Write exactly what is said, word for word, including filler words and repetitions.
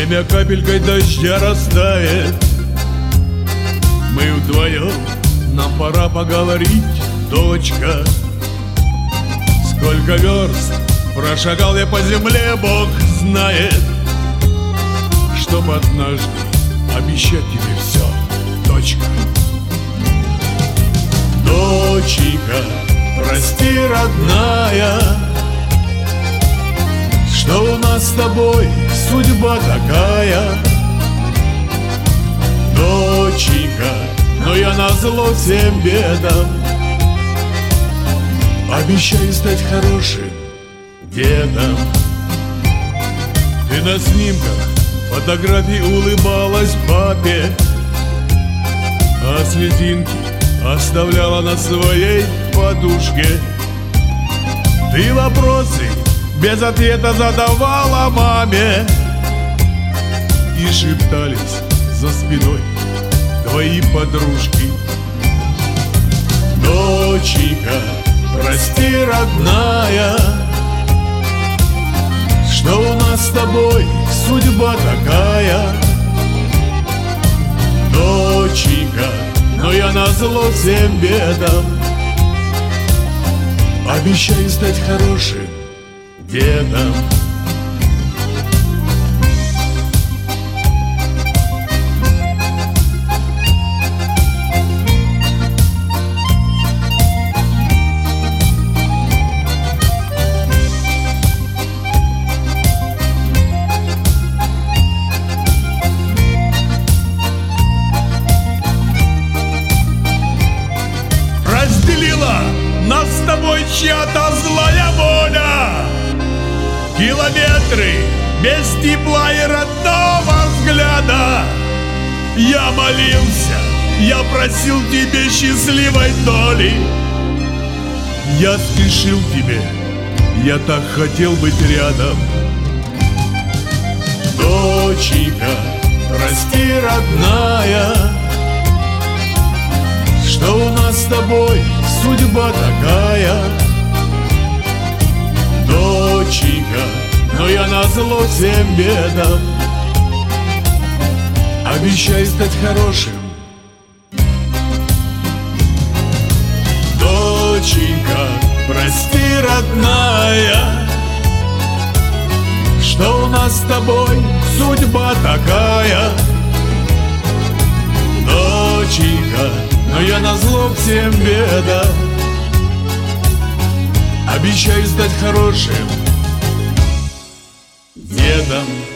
время капелькой дождя растает. Мы вдвоем, нам пора поговорить, дочка. Сколько верст прошагал я по земле, Бог знает, чтоб однажды обещать тебе все, дочка. Доченька, прости, родная, что у нас с тобой судьба такая. Доченька, но я назло всем бедам обещаю стать хорошим дедом. Ты на снимках фотографий улыбалась папе, а слезинки оставляла на своей подушке. Ты вопросы без ответа задавала маме, и шептались за спиной твои подружки. Доченька, прости, родная, что у нас с тобой судьба такая. Доченька, но я назло всем бедам обещаю стать хорошим дедом. Разделила нас с тобой чья-то злая воля, километры без тепла и родного взгляда. Я молился, я просил тебе счастливой доли, я спешил к тебе, я так хотел быть рядом. Доченька, прости, родная, что у нас с тобой судьба такая. Доченька, но я назло всем бедам обещаю стать хорошим. Доченька, прости, родная, что у нас с тобой судьба такая. Доченька, но я назло всем бедам обещаю стать хорошим дедом.